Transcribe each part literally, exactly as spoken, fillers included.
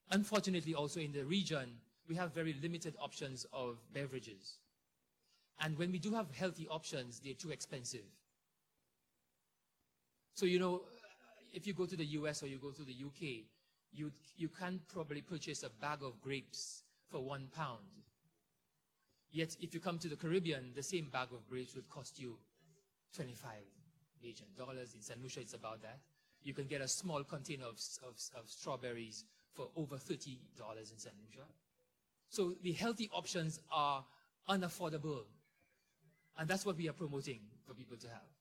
Unfortunately, also in the region, we have very limited options of beverages. And when we do have healthy options, they're too expensive. So, you know, if you go to the U S or you go to the U K, you, you can probably purchase a bag of grapes for one pound. Yet, if you come to the Caribbean, the same bag of grapes would cost you twenty-five Asian dollars. In Saint Lucia, it's about that. You can get a small container of, of, of strawberries for over thirty dollars in Saint Lucia. So the healthy options are unaffordable. And that's what we are promoting for people to have.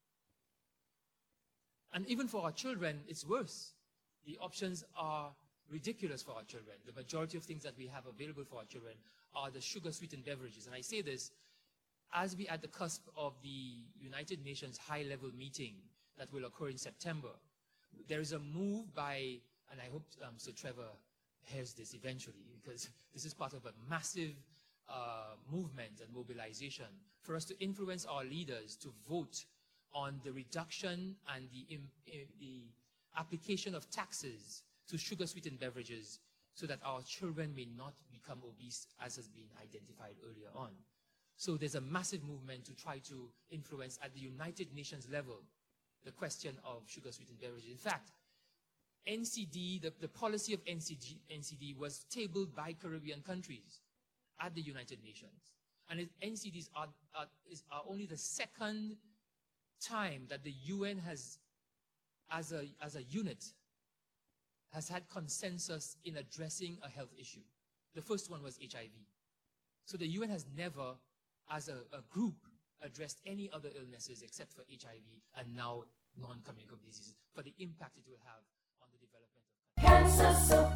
And even for our children, it's worse. The options are ridiculous for our children. The majority of things that we have available for our children are the sugar-sweetened beverages. And I say this as we are at the cusp of the United Nations high-level meeting that will occur in September. There is a move by, and I hope um, Sir Trevor hears this eventually, because this is part of a massive uh, movement and mobilization for us to influence our leaders to vote on the reduction and the, im, the application of taxes to sugar-sweetened beverages so that our children may not become obese, as has been identified earlier on. So there's a massive movement to try to influence at the United Nations level the question of sugar-sweetened beverages. In fact, N C D, the, the policy of N C D, N C D was tabled by Caribbean countries at the United Nations. And it, N C Ds are, are, is, are only the second time that the U N has, as a, as a unit, has had consensus in addressing a health issue. The first one was H I V. So the U N has never, as a, a group, addressed any other illnesses except for H I V and now non-communicable diseases, for the impact it will have on the development of cancer.